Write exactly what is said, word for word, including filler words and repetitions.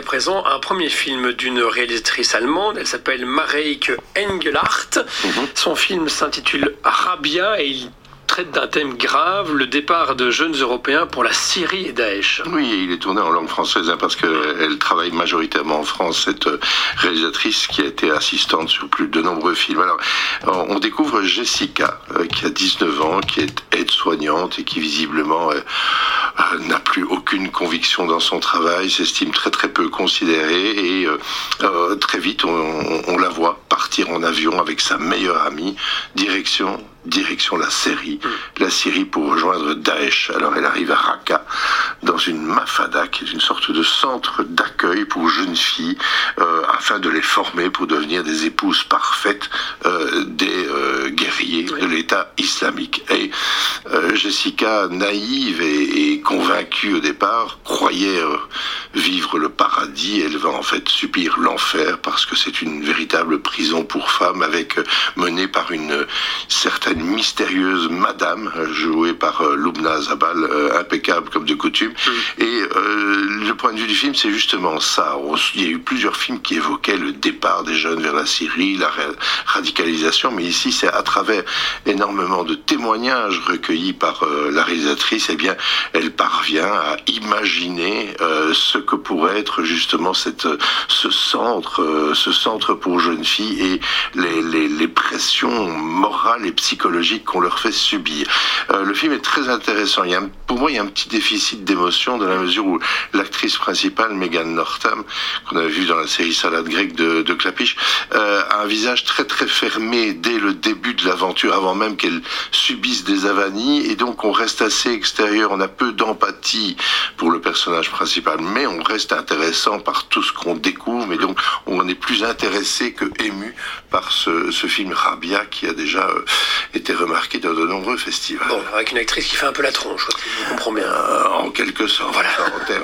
présent un premier film d'une réalisatrice allemande. Elle s'appelle Mareike Engelhardt. Mm-hmm. Son film s'intitule Rabia et il traite d'un thème grave, le départ de jeunes Européens pour la Syrie et Daesh. Oui, il est tourné en langue française hein, parce qu'elle travaille majoritairement en France, cette réalisatrice qui a été assistante sur plus de nombreux films. Alors, on découvre Jessica, euh, qui a dix-neuf ans, qui est aide-soignante et qui visiblement euh, euh, n'a plus aucune conviction dans son travail, s'estime très très peu considérée et euh, euh, très vite on, on, on la voit partir en avion avec sa meilleure amie, direction direction la Syrie, mmh. la Syrie pour rejoindre Daesh. Alors elle arrive à Raqqa, dans une mafada, qui est une sorte de centre d'accueil pour jeunes filles, euh, afin de les former pour devenir des épouses parfaites euh, des euh, guerriers oui. de l'État islamique. Et euh, Jessica, naïve et, et convaincue au départ, croyait euh, vivre le paradis. Elle va en fait subir l'enfer parce que c'est une véritable prison pour femmes, avec euh, menée par une certaine mystérieuse madame jouée par euh, Lubna Zabal, euh, impeccable comme de coutume. Mmh. Et euh, le point de vue du film, c'est justement ça. Il y a eu plusieurs films qui évoquaient le départ des jeunes vers la Syrie, la ra- radicalisation, mais ici, c'est à travers énormément de témoignages recueillis par euh, la réalisatrice, eh bien, elle parvient à imaginer euh, ce que pourrait être justement cette, ce centre, euh, ce centre pour jeunes filles et les, les, les pressions morales et psychologiques qu'on leur fait subir. Euh, le film est très intéressant. Il y a un, pour moi, il y a un petit déficit d'émotion dans la mesure où l'actrice principale, Megan Northam, qu'on avait vue dans la série Salade grecque de, de Klapisch, euh, a un visage très très fermé dès le début de l'aventure, avant même qu'elle subisse des avanies, et donc on reste assez extérieur, on a peu d'empathie pour le personnage principal, mais on reste intéressant par tout ce qu'on découvre, et donc on est plus intéressé que ému par ce, ce film Rabia qui a déjà euh, été remarqué dans de nombreux festivals. Bon, avec une actrice qui fait un peu la tronche, je comprends bien. Euh, en quelque sorte. Voilà. En termes